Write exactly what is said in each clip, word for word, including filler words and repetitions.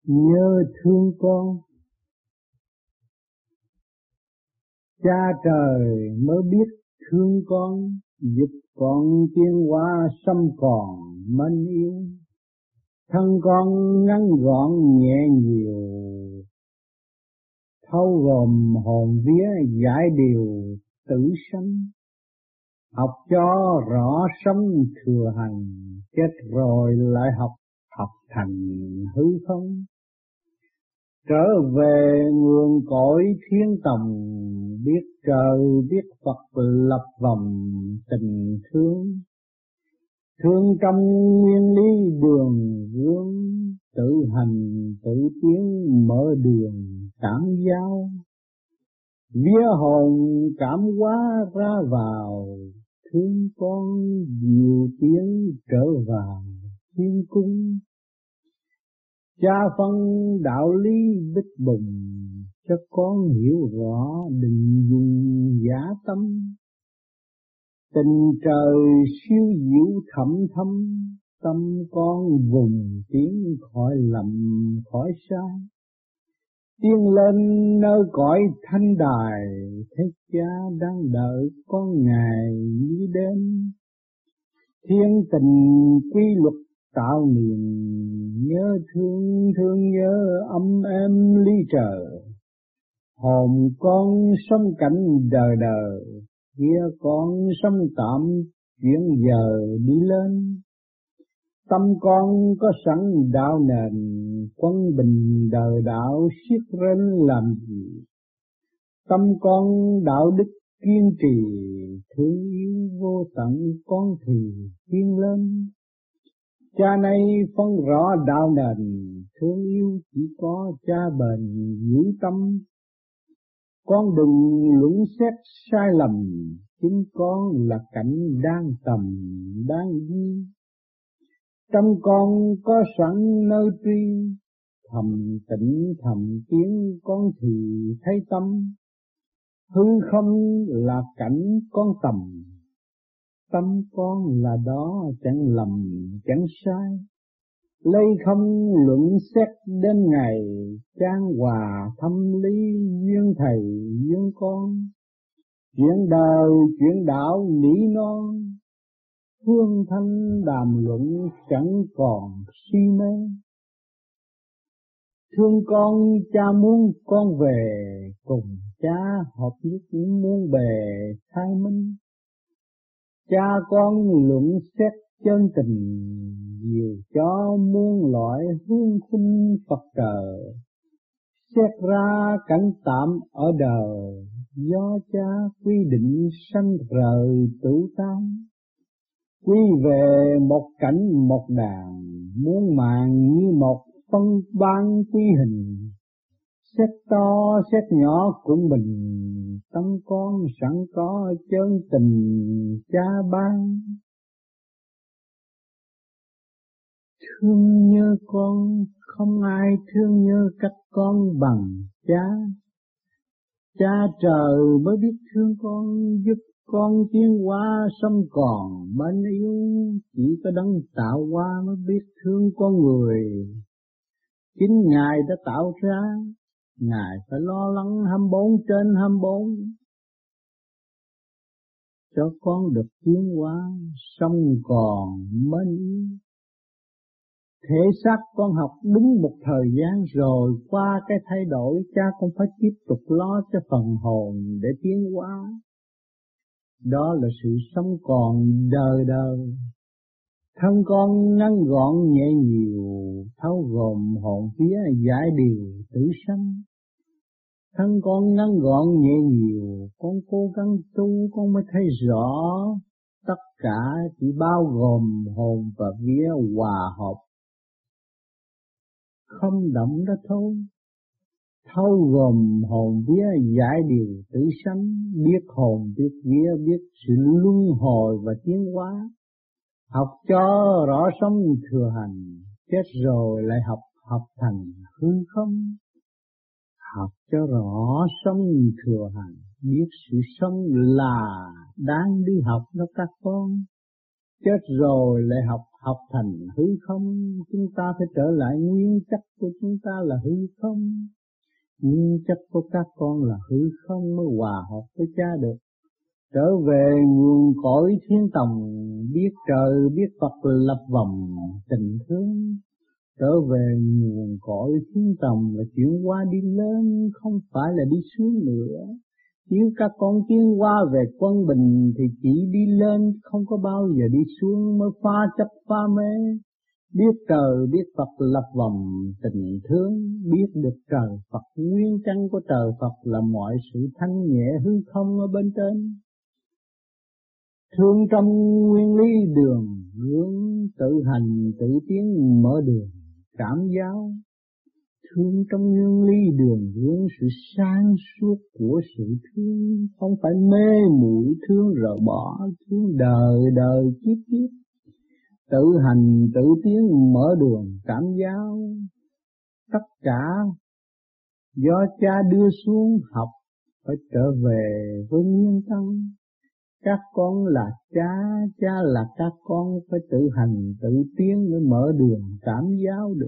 nhớ thương con. Cha trời mới biết thương con, giúp con tiến hóa sống còn mến yêu. Thân con ngắn gọn nhẹ nhiều, thâu gồm hồn vía giải điều tử sanh. Học cho rõ sống thừa hành, chết rồi lại học, học thành hư không. Trở về nguồn cội thiên tòng, biết trời biết Phật lập vòng tình thương. Thương trong nguyên lý đường vương, tự hành tự tiến mở đường cảm giao. Vía hồn cảm hóa ra vào, thương con nhiều tiếng trở vào thiên cung. Cha phân đạo lý bích bùng, cho con hiểu rõ đừng dùng giả tâm. Tình trời siêu diệu thẳm thâm, tâm con vùng tiến khỏi lầm khỏi sai. Tiến lên nơi cõi thanh đài, thấy cha đang đợi con ngày như đêm. Thiên tình quy luật tạo niềm, nhớ thương thương nhớ ấm êm ly trời. Hồn con sống cảnh đời đời, kia con sống tạm chuyển giờ đi lên. Tâm con có sẵn đạo nền, quân bình đời đạo siết rên làm gì. Tâm con đạo đức kiên trì, thương yêu vô tận con thì tiến lên. Cha nay phân rõ đạo nền, thương yêu chỉ có cha bền giữ tâm. Con đừng luận xét sai lầm, chính con là cảnh đang tầm đang ghi. Trong con có sẵn nơi tri, thầm tĩnh thầm tiếng con thì thấy tâm. Hư không là cảnh con tầm, tâm con là đó chẳng lầm chẳng sai. Lấy không luận xét đến ngày, trang hòa thâm lý duyên thầy duyên con. Chuyện đời chuyện đạo nỉ non, hương thanh đàm luận chẳng còn si mê. Thương con cha muốn con về, cùng cha hợp nhất muôn bề khai minh. Cha con luận xét chân tình, nhiều cho muôn loại hương khinh Phật trời. Xét ra cảnh tạm ở đời, do cha quy định sanh rời tự tan. Quy về một cảnh một đàn, muôn màng như một phân ban quy hình. Xét to xét nhỏ cũng bình, tâm con sẵn có chân tình cha ban. Thương nhớ con, không ai thương nhớ các con bằng cha. Cha trời mới biết thương con, giúp con tiến hóa sống còn mến yêu. Chỉ có đấng tạo hóa mới biết thương con người. Chính Ngài đã tạo ra, Ngài phải lo lắng hai mươi bốn trên hai mươi bốn. Cho con được tiến hóa sống còn mến yêu. Thể xác con học đúng một thời gian rồi, qua cái thay đổi cha con phải tiếp tục lo cho phần hồn để tiến hóa. Đó là sự sống còn đời đời. Thân con ngắn gọn nhẹ nhiều, thấu gồm hồn vía giải điều tử sanh. Thân con ngắn gọn nhẹ nhiều, con cố gắng tu con mới thấy rõ. Tất cả chỉ bao gồm hồn và vía hòa hợp, không động đó thôi. Thâu gồm hồn vía giải điều tử sanh, biết hồn biết vía biết sự luân hồi và tiến hóa. Học cho rõ sống thừa hành, chết rồi lại học, học thành hư không. Học cho rõ sống thừa hành, biết sự sống là đang đi học đó các con. Chết rồi lại học, học thành hư không. Chúng ta phải trở lại nguyên chất của chúng ta là hư không. Nguyên chất của các con là hư không mới hòa hợp với cha được. Trở về nguồn cõi thiên tầng, biết trời biết Phật lập vòng tình thương. Trở về nguồn cõi thiên tầng là chuyển qua đi lên, không phải là đi xuống nữa. Nếu các con tiến qua về quân bình thì chỉ đi lên, không có bao giờ đi xuống mới phá chấp phá mê. Biết trời biết Phật lập vòng tình thương, biết được trời Phật nguyên căn của trời Phật là mọi sự thanh nhẹ hư không ở bên trên. Thương trong nguyên lý đường hướng, tự hành tự tiến mở đường cảm giáo. Thương trong nguyên lý đường hướng, sự sáng suốt của sự thương, không phải mê muội thương rồi bỏ, thương đời đời kiếp kiếp. Tự hành tự tiến mở đường cảm giáo. Tất cả do cha đưa xuống học, phải trở về với nguyên căn. Các con là cha, cha là các con, phải tự hành tự tiến mới mở đường cảm giáo được.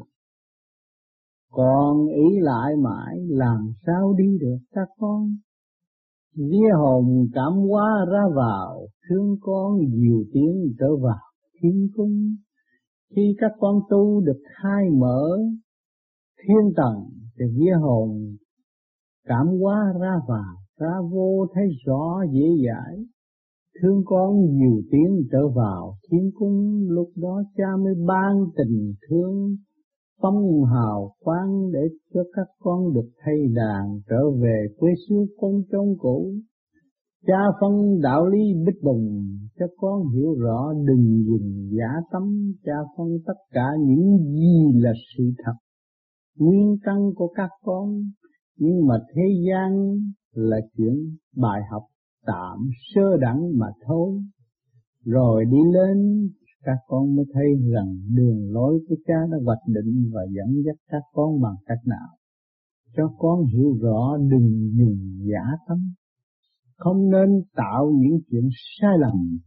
Còn ý lại mãi làm sao đi được các con. Vía hồn cảm hóa ra vào, thương con dìu tiến trở vào thiên cung. Khi các con tu được khai mở thiên tầng thì vía hồn cảm hóa ra vào, ra vô thấy rõ dễ dãi. Thương con dìu tiến trở vào thiên cung, lúc đó cha mới ban tình thương phong hào quang để cho các con được thay đàn trở về quê xưa con trong cũ. Cha phân đạo lý bích bùng cho con hiểu rõ, đừng dùng giả tâm. Cha phân tất cả những gì là sự thật, nguyên căn của các con. Nhưng mà thế gian là chuyện bài học tạm sơ đẳng mà thôi. Rồi đi lên các con mới thấy rằng đường lối của cha đã hoạch định và dẫn dắt các con bằng cách nào. Cho con hiểu rõ, đừng dùng giả tâm, không nên tạo những chuyện sai lầm.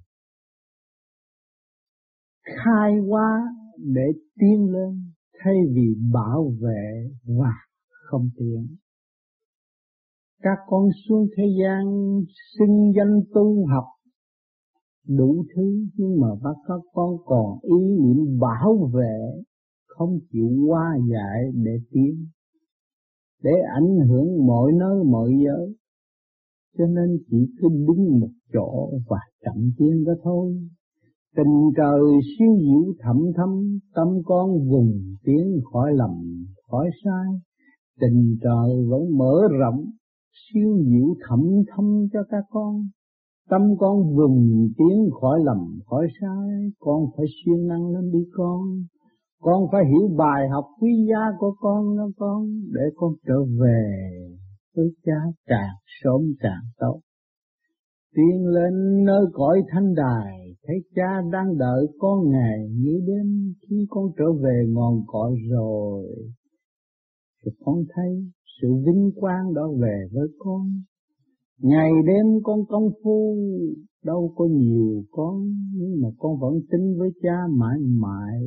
Khai hóa để tiến lên, thay vì bảo vệ và không tiến. Các con xuống thế gian xưng danh tu học đủ thứ, nhưng mà các con còn ý niệm bảo vệ, không chịu hóa giải để tiến, để ảnh hưởng mọi nơi mọi giới. Cho nên chỉ cứ đứng một chỗ và chậm tiến đó thôi. Tình trời siêu diệu thẳm thâm, tâm con vùng tiến khỏi lầm khỏi sai. Tình trời vẫn mở rộng, siêu diệu thẳm thâm cho các con. Tâm con vùng tiến khỏi lầm khỏi sai, con phải siêng năng lên đi con. Con phải hiểu bài học quý giá của con đó con, để con trở về với cha càng sớm càng tốt. Tiến lên nơi cõi thanh đài, thấy cha đang đợi con ngày như đêm. Khi con trở về ngọn cõi rồi, thì con thấy sự vinh quang đó về với con. Ngày đêm con công phu đâu có nhiều con, nhưng mà con vẫn tin với cha mãi mãi.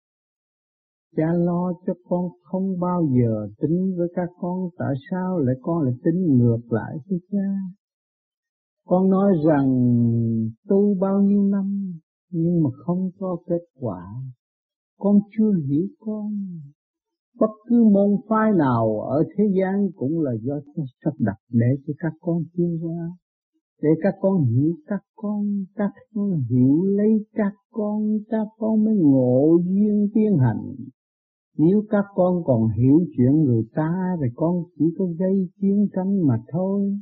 Cha lo cho con không bao giờ tính với các con, tại sao lại con lại tính ngược lại với cha. Con nói rằng tu bao nhiêu năm nhưng mà không có kết quả. Con chưa hiểu con. Bất cứ môn phái nào ở thế gian cũng là do Chúa sắp đặt để cho các con tiến qua, để các con hiểu các con, các con hiểu lấy các con, các con mới ngộ duyên tiến hành. Nếu các con còn hiểu chuyện người ta thì con chỉ có gây chiến tranh mà thôi.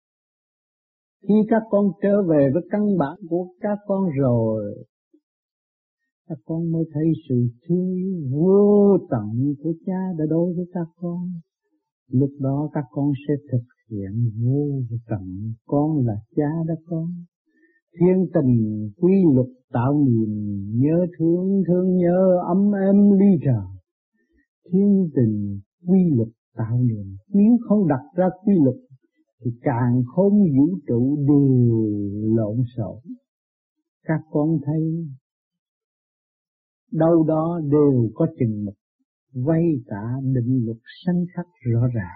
Khi các con trở về với căn bản của các con rồi, các con mới thấy sự thương yêu vô tận của cha đã đối với các con. Lúc đó các con sẽ thực hiện vô tận, con là cha đó con. Thiên tình quy luật tạo niềm, nhớ thương thương nhớ ấm êm ly trời. Thiên tình quy luật tạo niềm, nếu không đặt ra quy luật thì càng không vũ trụ đều lộn xộn. Các con thấy đâu đó đều có chừng mực, vay cả định luật sanh khắc rõ ràng.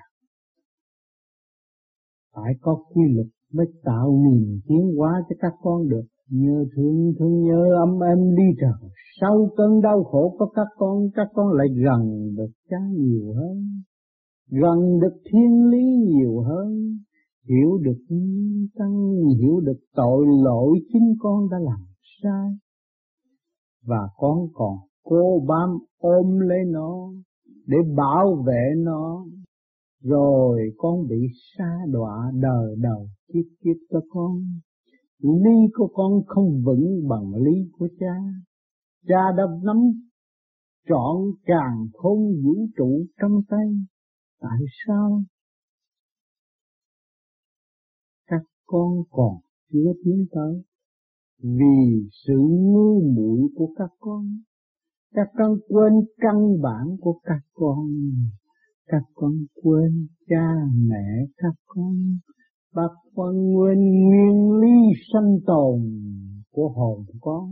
Phải có quy luật mới tạo niềm tiến hóa cho các con được. Nhớ thương thương nhớ ấm êm ly trời. Sau cơn đau khổ có các con, các con lại gần được cha nhiều hơn, gần được thiên lý nhiều hơn, hiểu được nguyên tăng, hiểu được tội lỗi chính con đã làm sai. Và con còn cố bám ôm lấy nó để bảo vệ nó, rồi con bị sa đọa đời đời kiếp kiếp cho con. Lý của con không vững bằng lý của cha. Cha đã nắm trọn càn khôn vũ trụ trong tay. Tại sao các con còn chưa tiến tới? Vì sự ngu muội của các con. Các con quên căn bản của các con. Các con quên cha mẹ các con. Các con quên nguyên lý sanh tồn của hồn con.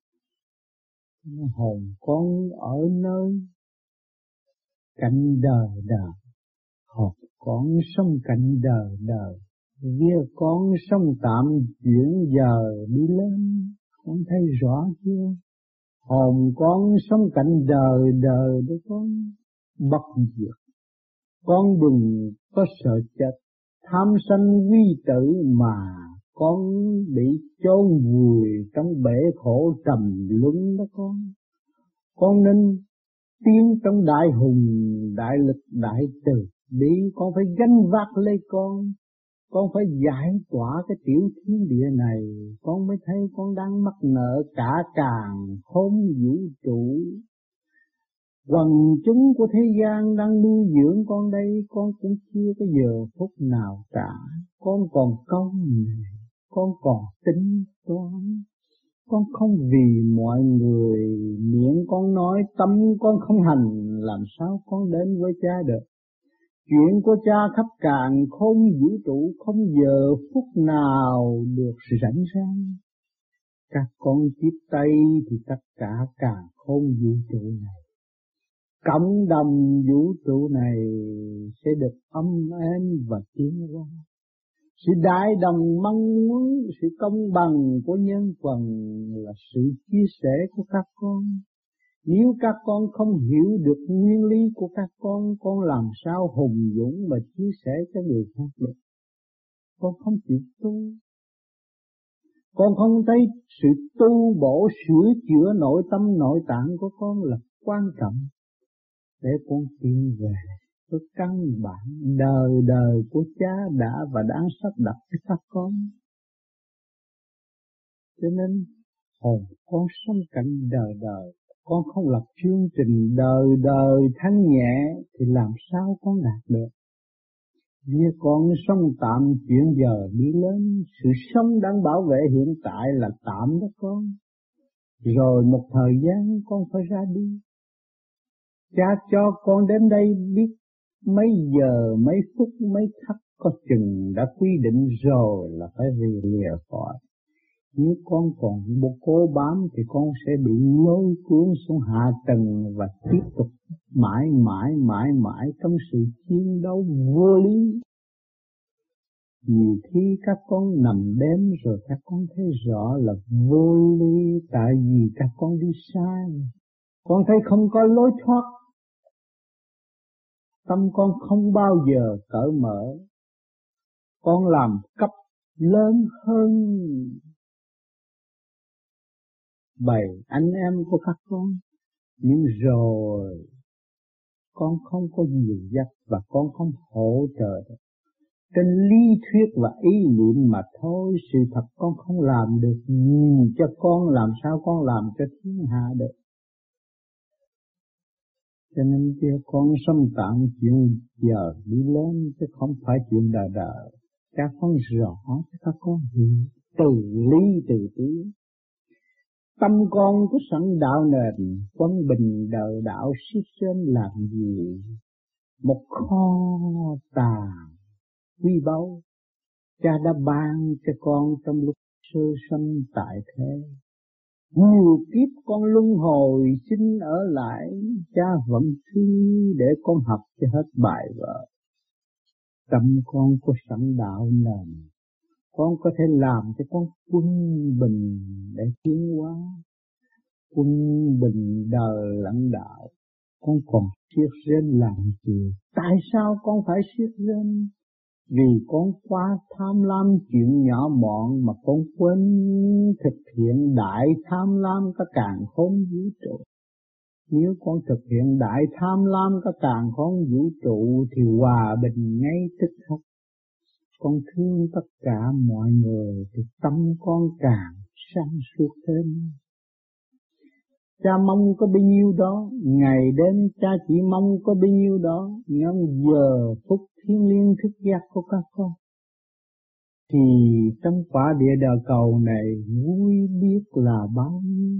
Hồn con ở nơi cạnh đời đời. Hồn con sống cạnh đời đời. Vía con sống tạm chuyển giờ đi lên. Con thấy rõ chưa? Hồn con sống cạnh đời đời đó con. Bất diệt. Con đừng có sợ chết. Tham sân quy tử mà con bị chôn vùi trong bể khổ trầm luân đó con. Con nên tiến trong đại hùng, đại lực, đại từ bi. Con phải gánh vác lấy con. Con phải giải tỏa cái tiểu thiên địa này. Con mới thấy con đang mắc nợ cả càn khôn vũ trụ. Quần chúng của thế gian đang nuôi dưỡng con đây, con cũng chưa có giờ phút nào cả. Con còn công này, con còn tính toán. Con không vì mọi người, miệng con nói, tâm con không hành, làm sao con đến với cha được. Chuyện của cha khắp càn khôn vũ trụ, không giờ phút nào được rảnh rang. Các con tiếp tay thì tất cả càn khôn vũ trụ này, cộng đồng vũ trụ này sẽ được âm êm và tiến hóa. Sự đại đồng mong muốn, sự công bằng của nhân quần là sự chia sẻ của các con. Nếu các con không hiểu được nguyên lý của các con, con làm sao hùng dũng mà chia sẻ cho người khác được. Con không chịu tu. Con không thấy sự tu bổ sửa chữa nội tâm nội tạng của con là quan trọng để con tiến về với căn bản đời đời của cha đã và đang sắp đặt cho các con. Cho nên hồn con sống cạnh đời đời. Con không lập chương trình đời đời thanh nhẹ thì làm sao con đạt được. Vì con sống tạm chuyển giờ đi lên. Sự sống đang bảo vệ hiện tại là tạm đó con. Rồi một thời gian con phải ra đi. Cha cho con đến đây biết mấy giờ, mấy phút, mấy khắc có chừng đã quy định rồi là phải rìa lìa khỏi. Nếu con còn một cố bám thì con sẽ bị lôi cuốn xuống hạ tầng và tiếp tục mãi mãi mãi mãi trong sự chiến đấu vô lý. Nhiều khi các con nằm đêm rồi các con thấy rõ là vô lý, tại vì các con đi sai. Con thấy không có lối thoát. Tâm con không bao giờ cởi mở. Con làm cấp lớn hơn bầy anh em của các con. Nhưng rồi con không có dìu dắt và con không hỗ trợ được. Trên lý thuyết và ý niệm mà thôi. Sự thật con không làm được gì cho con, làm sao con làm cho thiên hạ được. Cho nên kia con sống tạm chuyện giờ đi lên chứ không phải chuyện đời đời. Các con rõ cho các con hiểu từ lý từ tiếng. Tâm con có sẵn đạo nền, quân bình đời đạo siết trên làm gì? Một kho tàng quý báu cha đã ban cho con trong lúc sơ sanh tại thế. Nhiều kiếp con luân hồi xin ở lại, cha vẫn thương để con học cho hết bài vở. Tâm con có sẵn đạo nền, con có thể làm cho con quân bình để tiến hóa. Quân bình đời lãnh đạo, con còn siết rên làm gì? Tại sao con phải siết rên? Vì con quá tham lam chuyện nhỏ mọn mà con quên thực hiện đại tham lam cả càn khôn vũ trụ. Nếu con thực hiện đại tham lam cả càn khôn vũ trụ thì hòa bình ngay tức khắc. Con thương tất cả mọi người thì tâm con càng sáng suốt thêm. Cha mong có bấy nhiêu đó, ngày đêm cha chỉ mong có bấy nhiêu đó, nhân giờ phút thiên liêng thức giác của các con. Thì trong quả địa đời cầu này vui biết là bao nhiêu.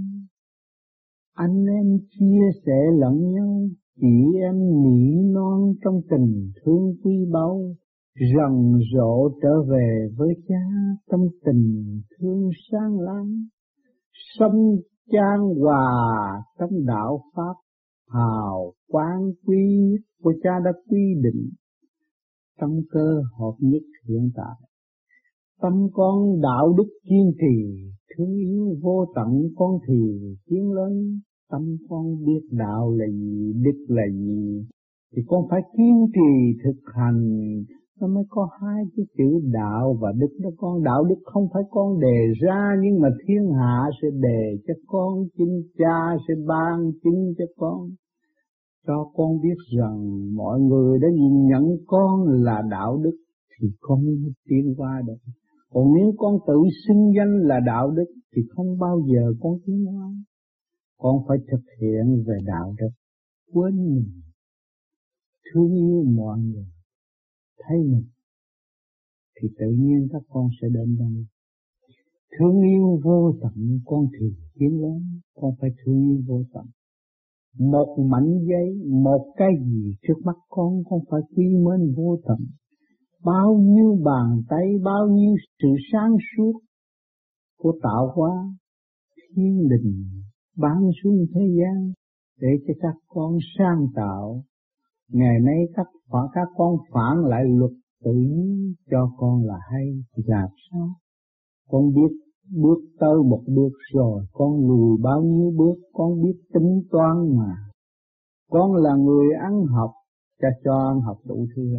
Anh em chia sẻ lẫn nhau, chị em nỉ non trong tình thương quý báu, rầm rộ trở về với cha trong tình thương sáng láng. Sông chan hòa trong đạo pháp, hào quang quý nhất của cha đã quy định trong cơ hợp nhất hiện tại. Tâm con đạo đức kiên trì, thương yêu vô tận con thì tiến lớn. Tâm con biết đạo là gì, đức là gì, thì con phải kiên trì thực hành, nó mới có hai cái chữ đạo và đức đó con. Đạo đức không phải con đề ra, nhưng mà thiên hạ sẽ đề cho con, chính cha sẽ ban chứng cho con, cho con biết rằng mọi người đã nhìn nhận con là đạo đức thì con mới tiến qua được. Còn nếu con tự xưng danh là đạo đức thì không bao giờ con tiến hóa. Con phải thực hiện về đạo đức, quên mình, thương yêu mọi người, thấy mình, thì tự nhiên các con sẽ đến đây. Thương yêu vô tận con thì tiến lớn, con phải thương yêu vô tận. Một mảnh giấy, một cái gì trước mắt con, con phải quý mến vô tận. Bao nhiêu bàn tay, bao nhiêu sự sáng suốt của tạo hóa, thiên đình ban xuống thế gian để cho các con sáng tạo. Ngày nay các các con phản lại luật tự nhiên cho con là hay, thì làm sao? Con biết bước tới một bước rồi, con lùi bao nhiêu bước, con biết tính toán mà. Con là người ăn học, cha cho ăn học đủ thứ.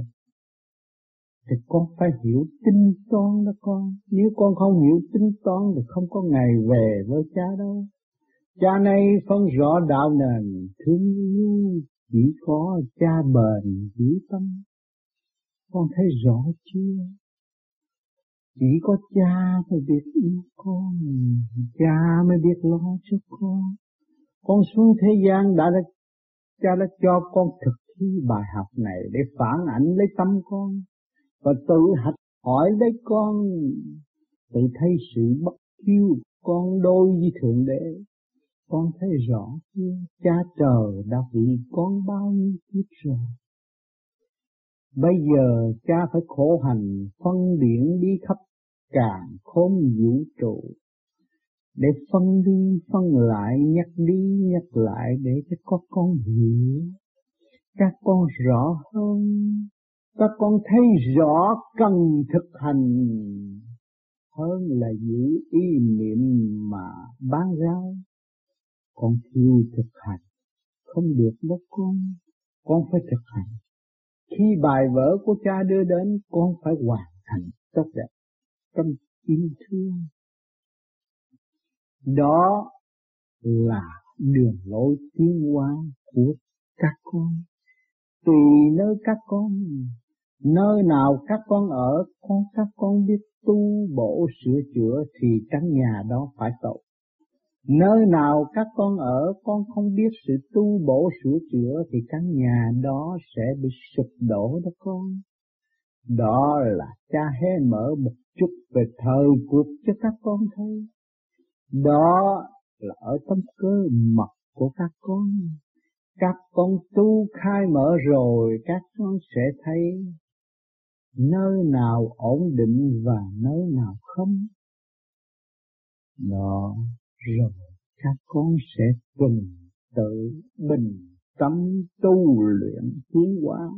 Thì con phải hiểu tính toán đó con. Nếu con không hiểu tính toán thì không có ngày về với cha đâu. Cha này phân rõ đạo nền, thương yêu chỉ có cha bền giữ tâm. Con thấy rõ chưa? Chỉ có cha mới biết yêu con, cha mới biết lo cho con. Con xuống thế gian đã, đã cha đã cho con thực thi bài học này để phản ảnh lấy tâm con, và tự hạch hỏi lấy con, tự thấy sự bất hiếu con đôi với Thượng Đế. Con thấy rõ chưa? Cha trời đã vì con bao nhiêu kiếp rồi. Bây giờ cha phải khổ hành phân điển đi khắp càn khôn vũ trụ, để phân đi phân lại, nhắc đi nhắc lại, để cho các con hiểu, các con rõ hơn, các con thấy rõ cần thực hành hơn là giữ ý niệm mà bán rau. Con thiếu thực hành không được đâu con, con phải thực hành. Khi bài vở của cha đưa đến, con phải hoàn thành tốt đẹp trong yêu thương. Đó là đường lối tiến hóa của các con. Tùy nơi các con, nơi nào các con ở, con các con biết tu bổ sửa chữa thì căn nhà đó phải tốt. Nơi nào các con ở, con không biết sự tu bổ sửa chữa thì căn nhà đó sẽ bị sụp đổ đó con. Đó là cha hé mở một chút về thời cuộc cho các con thấy. Đó là ở trong cơ mật của các con. Các con tu khai mở rồi, các con sẽ thấy nơi nào ổn định và nơi nào không. Đó, rồi các con sẽ tuần tự bình tâm tu luyện tiến hóa.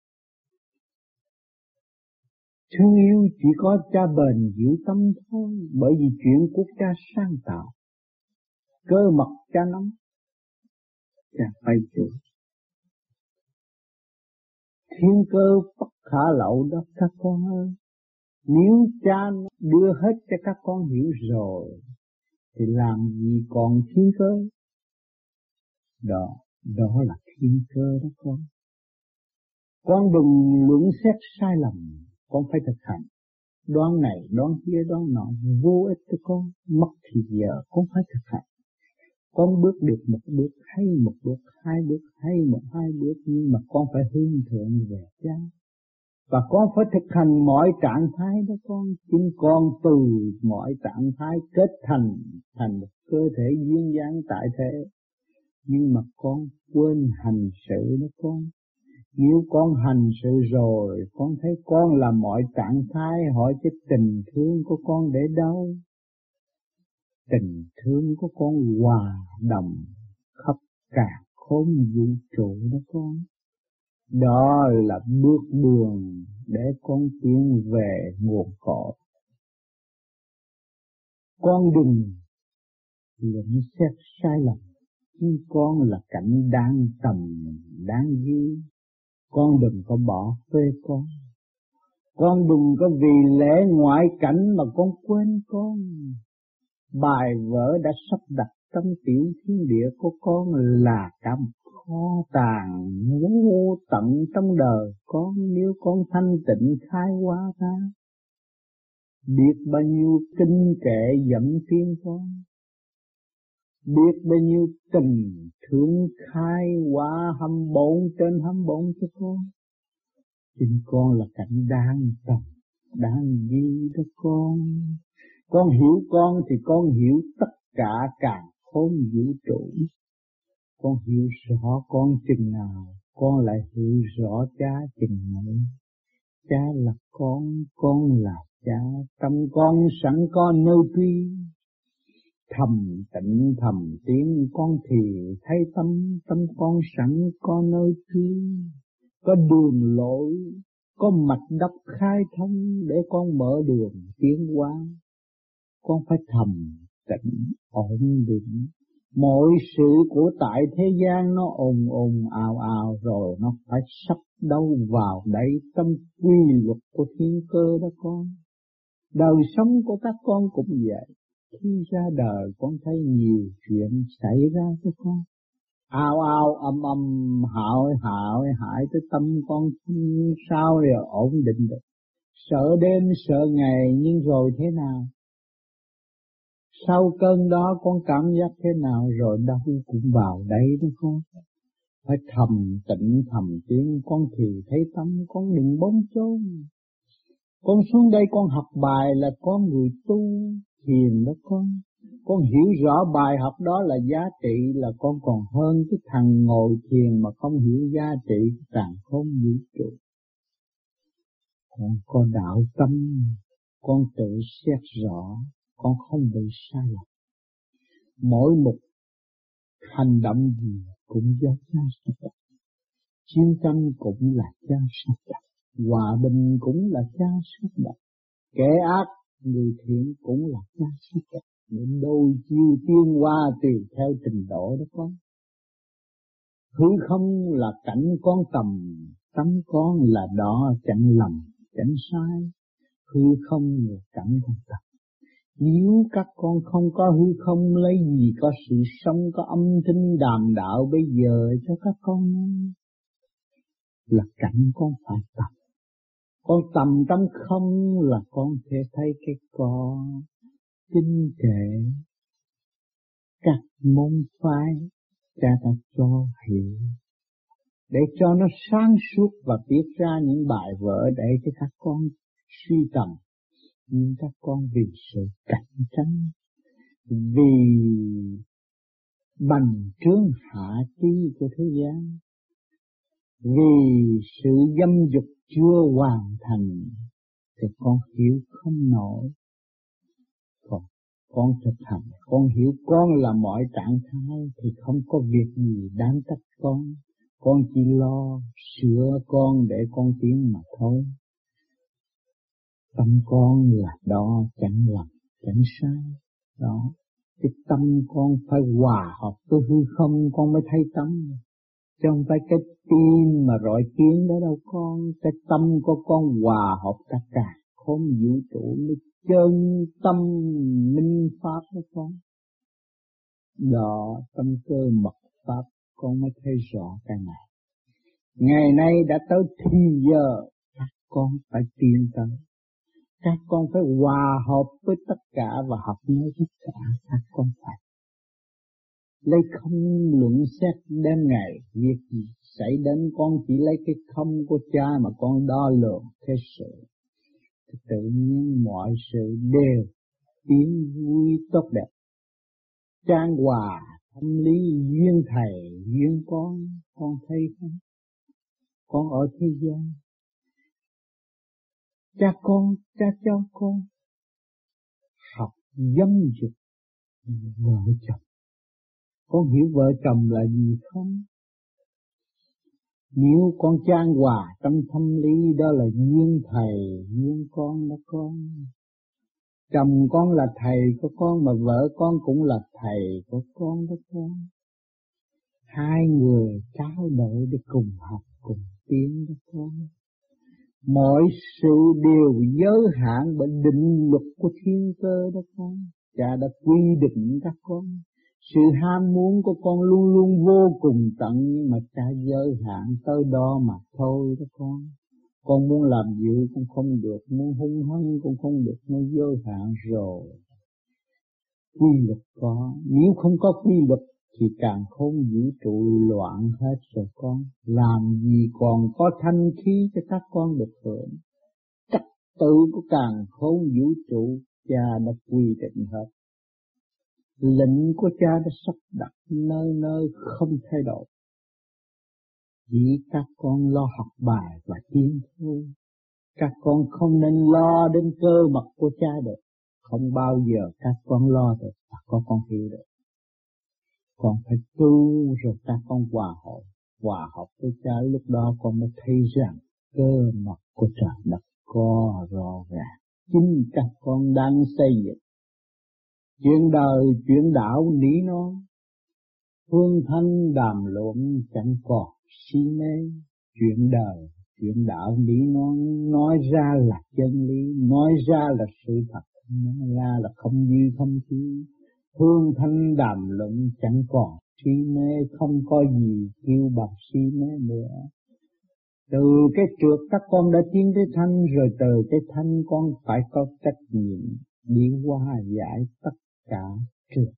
Thương yêu chỉ có cha bền giữ tâm thôi, bởi vì chuyện của cha sáng tạo, cơ mật cha nắm, cha phải chịu. Thiên cơ bất khả lậu đó các con ơi. Nếu cha đưa hết cho các con hiểu rồi, thì làm gì còn thiên cơ? Đó, đó là thiên cơ đó con. Con đừng luận xét sai lầm, con phải thực hành. Đoán này, đoán kia, đoán nọ, vô ích cho con, mất thì giờ con phải thực hành. Con bước được một bước, hay một bước, hai bước, hay một hai bước, nhưng mà con phải hướng thượng về cha. Và con phải thực hành mọi trạng thái đó con, chính con từ mọi trạng thái kết thành, thành một cơ thể duyên dáng tại thế. Nhưng mà con quên hành sự đó con. Nếu con hành sự rồi, con thấy con là mọi trạng thái, hỏi cái tình thương của con để đâu? Tình thương của con hòa đồng khắp cả khôn vũ trụ đó con. Đó là bước đường để con tiến về nguồn cội. Con đừng luận xét sai lầm, nhưng con là cảnh đáng tầm, đáng ghi. Con đừng có bỏ phê con. Con đừng có vì lẽ ngoại cảnh mà con quên con. Bài vở đã sắp đặt trong tiểu thiên địa của con là cả một kho tàng vô tận trong đời con, nếu con thanh tịnh khai hóa ra. Biết bao nhiêu kinh kệ dẫm tiên con, biết bao nhiêu tình thương khai hóa hâm bổn trên hâm bổn cho con. Chính con là cảnh đáng tầm, đáng ghi đó con. Con hiểu con thì con hiểu tất cả cả khôn vũ trụ. Con hiểu rõ con chừng nào, con lại hiểu rõ cha chừng ấy. Cha là con, con là cha, trong con sẵn có nơi truy. Thầm tịnh thầm tiếng con thì thấy tâm, tâm con sẵn có nơi truy. Có đường lối, có mạch đắp khai thông để con mở đường tiến hóa. Con phải thầm tịnh ổn định. Mọi sự của tại thế gian nó ồn ồn ào ào rồi nó phải sắp đâu vào đây trong quy luật của thiên cơ đó con. Đời sống của các con cũng vậy. Khi ra đời con thấy nhiều chuyện xảy ra cho con. Ao ao âm âm hại hại hại tới tâm con sao rồi ổn định được. Sợ đêm sợ ngày nhưng rồi thế nào? Sau cơn đó con cảm giác thế nào rồi đâu cũng vào đây đó con. Phải thầm tịnh thầm tiếng con thì thấy tâm, con đừng bóng chốn. Con xuống đây con học bài là con người tu thiền đó con. Con hiểu rõ bài học đó là giá trị, là con còn hơn cái thằng ngồi thiền mà không hiểu giá trị càng không vũ trụ. Con có đạo tâm, con tự xét rõ, con không bị sai lầm. Mỗi một hành động gì cũng do cha sắp đặt. Chiến tranh cũng là cha sắp đặt. Hòa bình cũng là cha sắp đặt. Kẻ ác, người thiện cũng là cha sắp đặt. Nên đôi chiêu tiên hoa tùy theo trình độ đó con. Hư không là cảnh con tầm, tâm con là đó chẳng lầm, chẳng sai. Hư không là cảnh con tầm. Nếu các con không có hư không, lấy gì có sự sống, có âm thanh đàm đạo bây giờ cho các con? Là cảnh con phải tầm. Con tầm trong không là con thể thấy cái con tinh kệ. Các môn phái cha ta cho hiểu, để cho nó sáng suốt và viết ra những bài vở để cho các con suy tầm. Nhưng các con vì sự cạnh tranh, vì bành trướng hạ trí của thế gian, vì sự dâm dục chưa hoàn thành, thì con hiểu không nổi. Còn con thực hành, con hiểu con là mọi trạng thái thì không có việc gì đáng trách con. Con chỉ lo sửa con để con tiến mà thôi. Tâm con là đó, chẳng lầm, chẳng sai. Đó, cái tâm con phải hòa hợp với hư không con mới thấy tâm. Chứ không phải cái tim mà rọi kiến đó đâu con. Cái tâm của con hòa hợp tất cả không vũ trụ mới chân tâm minh pháp đó con. Đó, tâm cơ mật pháp con mới thấy rõ cái này. Ngày nay đã tới thì giờ các con phải tiến tới. Các con phải hòa hợp với tất cả và học nói tất cả. Các con phải lấy không luận xét đêm ngày, việc gì xảy đến con chỉ lấy cái không của cha mà con đo lường thế sự. Tự nhiên mọi sự đều tiến vui tốt đẹp. Trang hòa, tâm lý, duyên thầy, duyên con, con thấy không? Con ở thế gian, cha con, cha cháu con, học dâm dục vợ chồng. Con hiểu vợ chồng là gì không? Nếu con trang hòa trong tâm lý đó là duyên thầy, duyên con đó con. Chồng con là thầy của con mà vợ con cũng là thầy của con đó con. Hai người trao đổi để cùng học, cùng tiến đó con. Mọi sự đều giới hạn bởi định luật của thiên cơ đó con. Cha đã quy định các con. Sự ham muốn của con luôn luôn vô cùng tận, nhưng mà cha giới hạn tới đó mà thôi đó con. Con muốn làm dữ cũng không được, muốn hung hăng cũng không được, nó giới hạn rồi. Quy luật có, nếu không có quy luật thì càng không vũ trụ loạn hết rồi con. Làm gì còn có thanh khí cho các con được hưởng. Trật tự của càng không vũ trụ cha đã quy định hết. Lệnh của cha đã sắp đặt nơi nơi không thay đổi. Chỉ các con lo học bài và tiến thôi. Các con không nên lo đến cơ mật của cha được. Không bao giờ các con lo được và có con hiểu được. Con phải tu rồi các con hòa hợp. Hòa hợp với cha lúc đó con mới thấy rằng cơ mật của trời đất có rõ ràng. Chính các con đang xây dựng. Chuyện đời, chuyện đạo lý nó. Phương thanh đàm luận chẳng còn si mê. Chuyện đời, chuyện đạo lý nó nói ra là chân lý, nói ra là sự thật, nói ra là không dư không thiếu. Phương thanh đàm luận chẳng còn si mê, không có gì kêu bằng si mê nữa. Từ cái trượt các con đã tiến tới thanh, rồi từ cái thanh con phải có trách nhiệm đi qua giải tất cả trượt.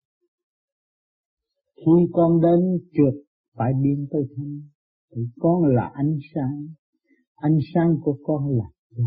Khi con đến trượt phải biến tới thanh, thì con là ánh sáng, ánh sáng của con là cha,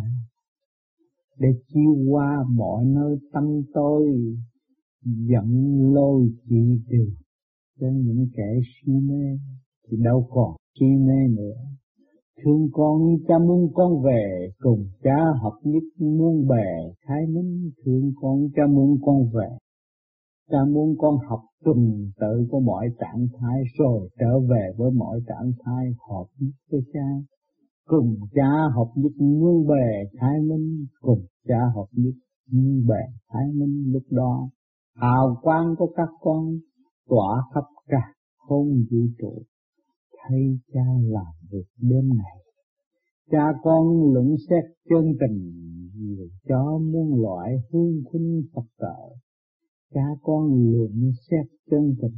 để chiếu qua mọi nơi tâm tôi dẫn lôi chỉ trừ cho những kẻ si mê thì đâu còn si mê nữa. Thương con, cha muốn con về cùng cha hợp nhất, muôn bè khai minh. Thương con, cha muốn con về, cha muốn con học tuần tự của mọi trạng thái rồi trở về với mọi trạng thái hợp nhất với cha. Cùng cha hợp nhất muôn bè khai minh, cùng cha hợp nhất muôn bè khai minh. Lúc đó hào quang của các con tỏa khắp cả không vũ trụ, thấy cha làm việc đêm ngày. Cha con luận xét chân tình, người cho muôn loại hương khuynh Phật trợ. Cha con luận xét chân tình,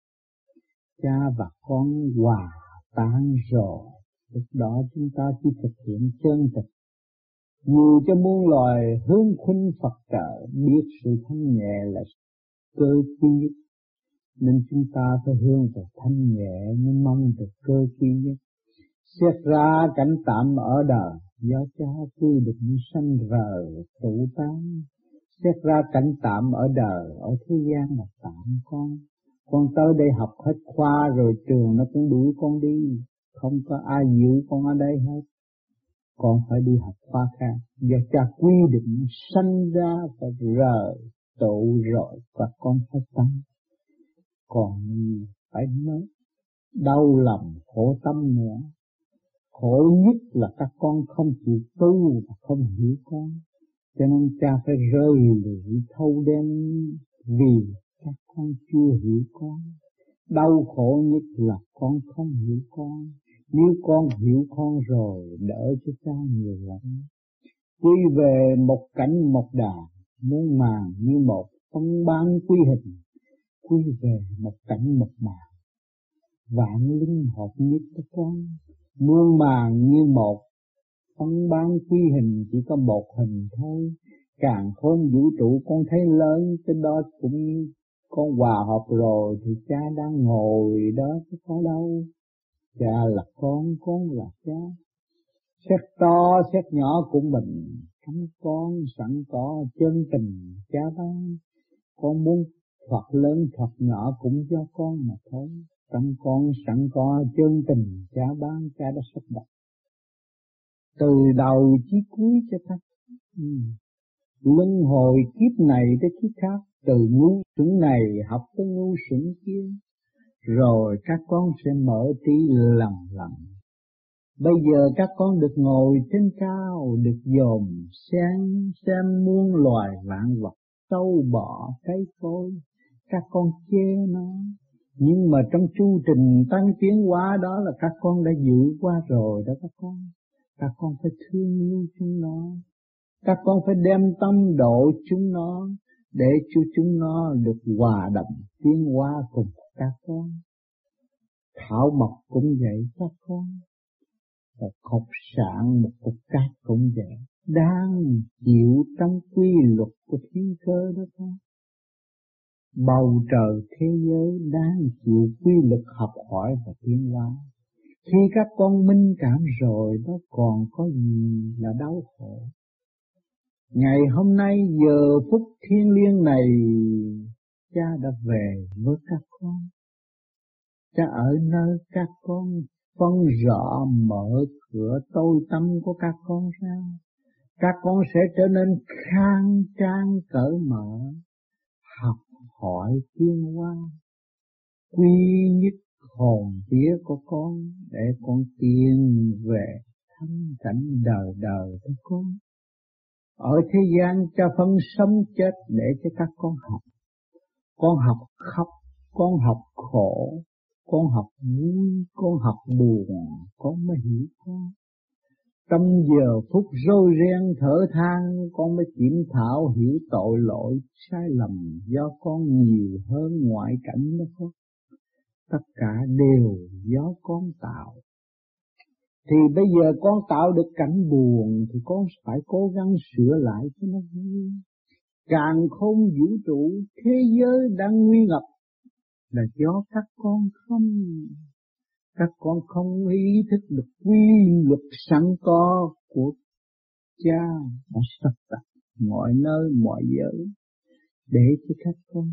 cha và con hòa tan rồi. Lúc đó chúng ta chỉ thực hiện chân tình. Dù cho muôn loài hướng khuynh Phật trợ, biết sự thanh nhẹ là cơ duy nhất, nên chúng ta phải hướng về thanh nhẹ mới mong được cơ duy nhất. Xét ra cảnh tạm ở đời, do cha quy định sanh rờ tụ tán. Xét ra cảnh tạm ở đời, ở thế gian là tạm con. Con tới đây học hết khoa rồi trường nó cũng đuổi con đi, không có ai giữ con ở đây hết. Con phải đi học khoa khác, do cha quy định sanh ra phải rờ tụ rồi các con phải tâm, còn phải nói đau lòng khổ tâm nữa. Khổ nhất là các con không chịu tu và không hiểu con, cho nên cha phải rơi lụy thâu đêm vì các con chưa hiểu con. Đau khổ nhất là con không hiểu con. Nếu con hiểu con rồi, đỡ cho cha nhiều lắm. Quy về một cảnh một đà, muôn màng như một phân ban quy hình. Quy về một cảnh một màng, vạn linh hợp nhất các con. Muôn màng như một phân ban quy hình, chỉ có một hình thôi. Càng khôn vũ trụ con thấy lớn, cái đó cũng con hòa hợp rồi thì cha đang ngồi đó chứ có đâu. Cha là con, con là cha. Xét to xét nhỏ của mình, cấm con sẵn có chân tình cha ban. Con muốn Phật lớn Phật nhỏ cũng do con mà thôi. Trong con sẵn có chân tình cha ban, cha đã sắp đặt từ đầu chí cuối cho các ừ. Luân hồi kiếp này tới kiếp khác, từ ngu xuẩn này học tới ngu xuẩn kia, rồi các con sẽ mở trí lần lần. Bây giờ các con được ngồi trên cao, được dòm xem xem muôn loài vạn vật, sâu bọ cây cối, các con chê nó. Nhưng mà trong chu trình tăng tiến hóa đó là các con đã dự qua rồi đó các con. Các con phải thương yêu chúng nó, các con phải đem tâm độ chúng nó, để cho chúng nó được hòa đồng tiến hóa cùng các con. Thảo mộc cũng vậy các con, một hột sạn, một cục cát cũng vậy, đang chịu trong quy luật của thiên cơ đó con. Bầu trời thế giới đang chịu quy luật học hỏi và tiến hóa. Khi các con minh cảm rồi, đó còn có gì là đau khổ. Ngày hôm nay giờ phút thiêng liêng này, cha đã về với các con. Cha ở nơi các con, phân rõ mở cửa tôi tâm của các con ra. Các con sẽ trở nên khang trang cởi mở, học hỏi tiến hóa, quy nhất hồn vía của con để con tiến về thánh cảnh đời đời của con. Ở thế gian cha phân sống chết để cho các con học. Con học khóc, con học khổ, con học vui, con học buồn, con mới hiểu con. Trong giờ phút rối ren thở than, con mới kiểm thảo hiểu tội lỗi sai lầm do con nhiều hơn ngoại cảnh đó con. Tất cả đều do con tạo. Thì bây giờ con tạo được cảnh buồn thì con phải cố gắng sửa lại cho nó vui. Càn khôn vũ trụ thế giới đang nguy ngập là do các con không. Các con không ý thức được quy luật sẵn có của cha đã sắp đặt mọi nơi mọi giới để cho các con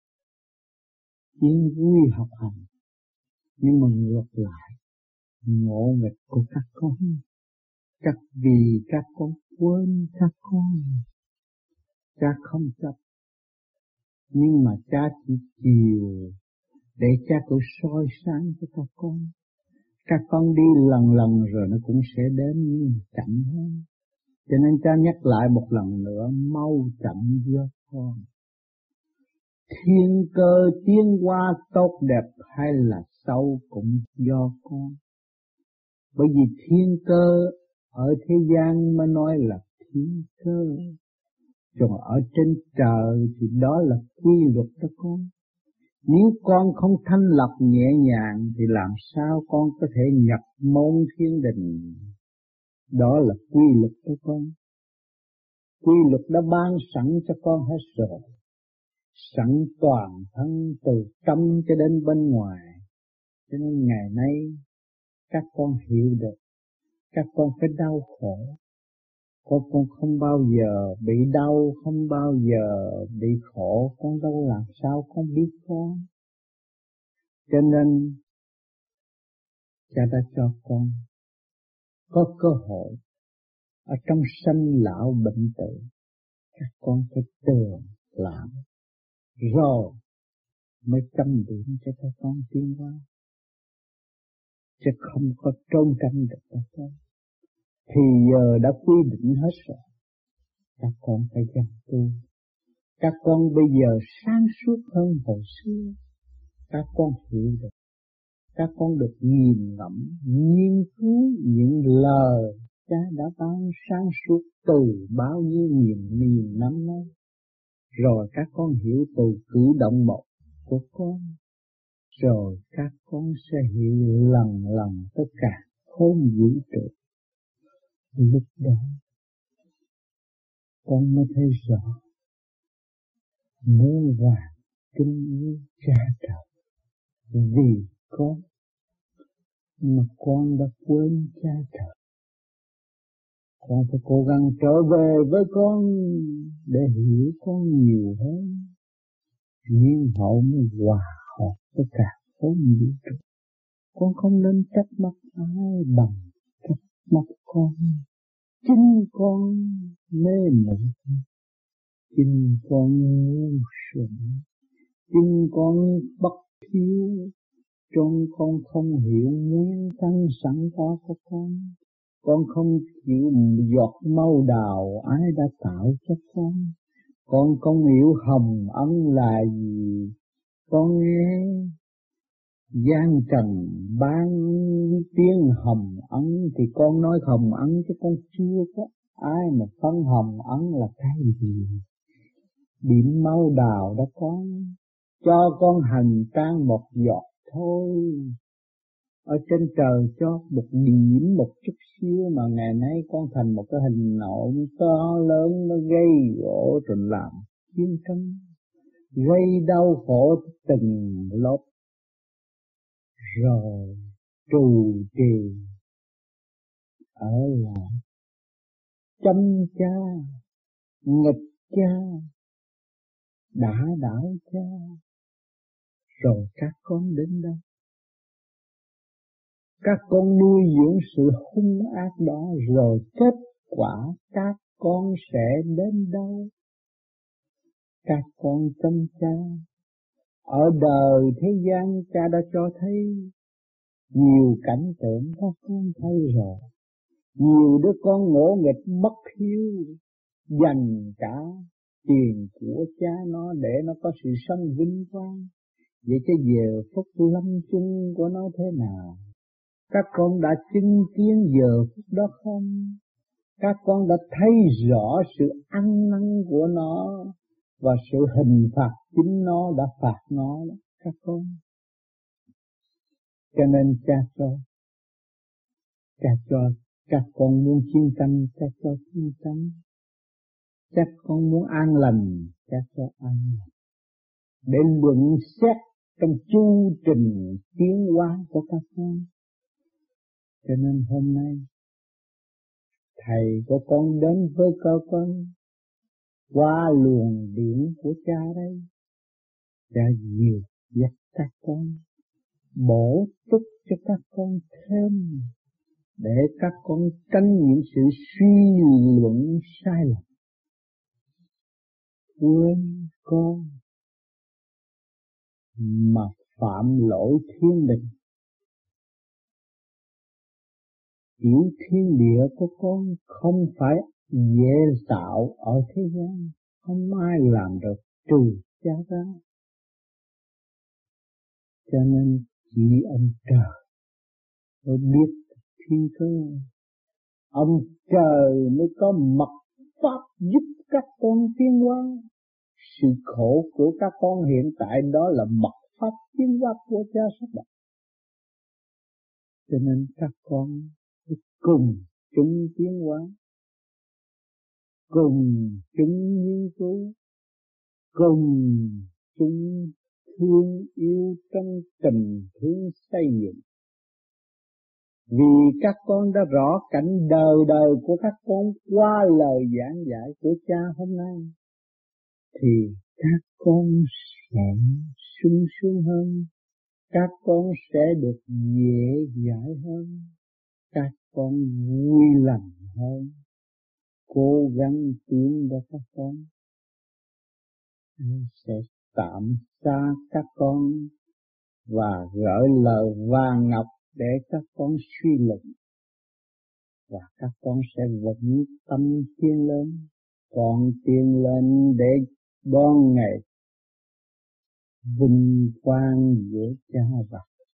yên vui học hành. Nhưng mà ngược lại, ngộ nghịch của các con, chắc vì các con quên các con, cha không chấp. Nhưng mà cha chỉ chiều để cha cứ soi sáng cho các con. Các con đi lần lần rồi nó cũng sẽ đến nhưng chậm hơn. Cho nên cha nhắc lại một lần nữa, mau chậm do con. Thiên cơ tiến hóa tốt đẹp hay là xấu cũng do con. Bởi vì thiên cơ ở thế gian mới nói là thiên cơ, còn ở trên trời thì đó là quy luật đó con. Nếu con không thanh lập nhẹ nhàng thì làm sao con có thể nhập môn thiên đình. Đó là quy luật đó con. Quy luật đã ban sẵn cho con hết rồi, sẵn toàn thân từ trong cho đến bên ngoài. Cho nên ngày nay các con hiểu được, các con phải đau khổ. Con con không bao giờ bị đau, không bao giờ bị khổ, con đâu làm sao con biết con. Cho nên cha đã cho con có cơ hội ở trong sanh lão bệnh tử, các con phải tường lãm, rồi mới châm điểm cho các con tiến hóa, chứ không có trốn tránh được các con. Thì giờ đã quy định hết rồi, các con phải dần tu. Các con bây giờ sáng suốt hơn hồi xưa, các con hiểu được, các con được nghiền ngẫm, nghiên cứu những lời cha đã ban sáng suốt từ bao nhiêu nghìn nghìn năm nay. Rồi các con hiểu từ cử động một của con, rồi các con sẽ hiểu lần lần tất cả khôn vũ trụ. Lúc đó con mới thấy rõ muôn vàn kính yêu cha trời, vì con mà con đã quên cha trời. Con phải cố gắng trở về với con để hiểu con nhiều hơn, nhiên hậu mới hòa hợp tất cả khối vũ trụ. Con không nên trách móc ai bằng trách móc con. Chính con mê muội, chính con ngu xuẩn, chính con bất hiếu, trong con không hiểu nguyên căn sẵn có của con. Con không hiểu giọt máu đào ai đã tạo cho con. Con không hiểu hồng ân là gì. Con nghe gian trần ban tiếng hồng ân thì con nói hồng ân, chứ con chưa có ai mà phân hồng ân là cái gì. Điểm máu đào đó con, cho con hành trang một giọt thôi. Ở trên trời cho một điểm một chút xíu mà ngày nay con thành một cái hình nộm to lớn, nó gây gỗ rồi làm chiến tranh, gây đau khổ từng lớp, rồi trù trì ở lại châm cha, nghịch cha, đã đảo cha, rồi các con đến đâu? Các con nuôi dưỡng sự hung ác đó, rồi kết quả các con sẽ đến đâu? Các con chăm cha, ở đời thế gian cha đã cho thấy nhiều cảnh tượng các con thấy rồi. Nhiều đứa con ngỗ nghịch bất hiếu, dành cả tiền của cha nó để nó có sự sống vinh quang. Vậy chứ giờ phút lâm chung của nó thế nào? Các con đã chứng kiến giờ phút đó không? Các con đã thấy rõ sự ăn năn của nó và sự hình phạt chính nó đã phạt nó đó, các con. Cho nên cha cho, cha cho các con muốn chiến tranh, cha cho chiến tranh. Các con muốn an lành, cha cho an lành. Để luận xét trong chu trình tiến hóa của các con. Cho nên hôm nay thầy của con đến với cơ con qua luồng điển của cha đây, cha dìu dắt các con, bổ túc cho các con thêm, để các con tránh những sự suy luận sai lầm. Quên con mà phạm lỗi thiên đình. Tiểu thiên địa của con không phải dễ tạo ở thế gian, không ai làm được trừ cha ra. Cho nên chỉ ông trời mới biết thiên cơ. Ông trời mới có mật pháp giúp các con tiến hóa. Sự khổ của các con hiện tại đó là mật pháp tiến hóa của cha sắp đặt. Cho nên các con cùng chúng tiến hóa, cùng chúng nghiên cứu, cùng chúng thương yêu trong tình thương xây dựng. Vì các con đã rõ cảnh đời đời của các con qua lời giảng dạy của cha hôm nay, thì các con sẽ sung sướng hơn, các con sẽ được dễ dãi hơn, các con vui lòng hơn, cố gắng tiến cho các con. sẽ tạm xa các con và gửi lời vàng ngọc để các con suy luận, và các con sẽ vững tâm tiến lên, con tiến lên để đón ngày vinh quang giữa cha và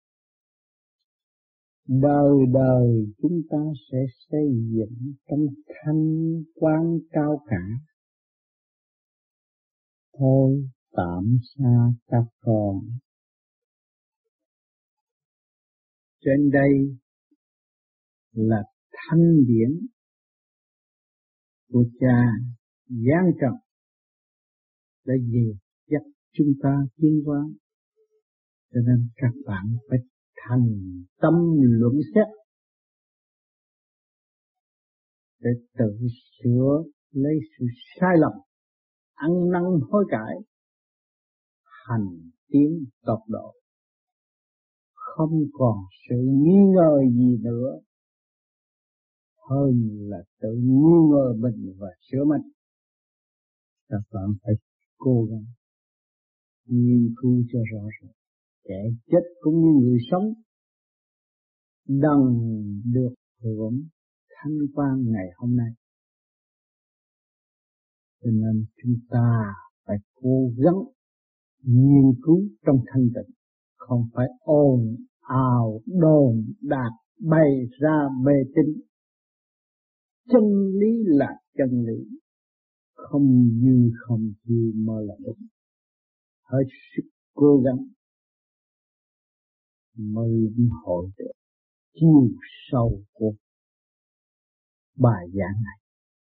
đời đời chúng ta sẽ xây dựng trong thanh quan cao cả. Thôi tạm xa các con. Trên đây là thanh điển của cha giáng trần để về dắt chúng ta tiến hóa. Cho nên các bạn phải thành tâm luận xét để tự sửa lấy sự sai lầm, ăn năn hối cải, hành tiến tột độ, không còn sự nghi ngờ gì nữa, hơn là tự nghi ngờ mình và sửa mình. Các bạn phải cố gắng nghiên cứu cho rõ ràng, kẻ chết cũng như người sống đừng được hưởng thanh quan ngày hôm nay. Cho nên chúng ta phải cố gắng nghiên cứu trong thanh tịnh, không phải ồn ào đồn đạt bày ra mê tín. Chân lý là chân lý, không dư không thiếu mới là đúng. Hết sức cố gắng mới hội được chiều sâu của bài giảng này.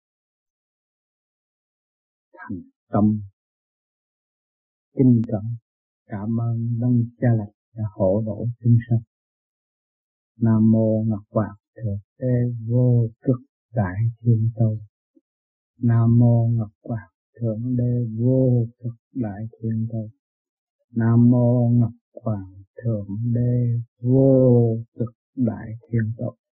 Thành tâm kinh cẩn cảm ơn Đấng Cha Lành đã hộ độ chúng sanh. Nam mô Ngọc Hoàng Thượng Đế Vô Cực Đại Thiên Tôn. Nam mô Ngọc Hoàng Thượng Đế Vô Cực Đại Thiên Tôn. Nam mô Ngọc Hoàng Thượng Đế Vô Cực Đại Thiên Tôn.